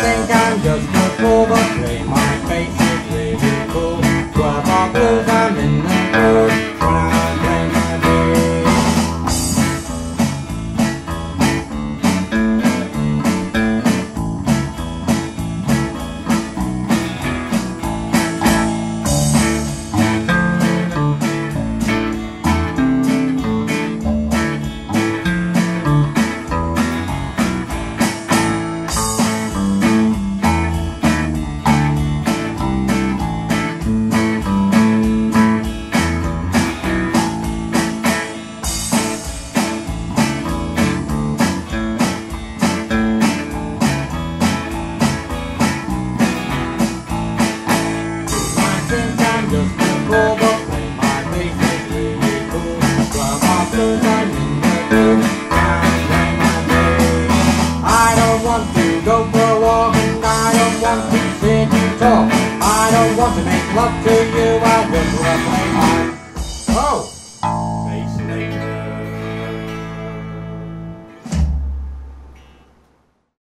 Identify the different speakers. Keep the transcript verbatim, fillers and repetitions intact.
Speaker 1: think I'm just a fool, but play my face is really cool. Twelve bar blues, I'm in the mood when I play my bass. Just a fool, but play my bass is really cool. Twelve bar blues, I'm in the mood when I play my bass. I don't want to go for a walk, and I don't want to sit and talk. I don't want to make love to you. I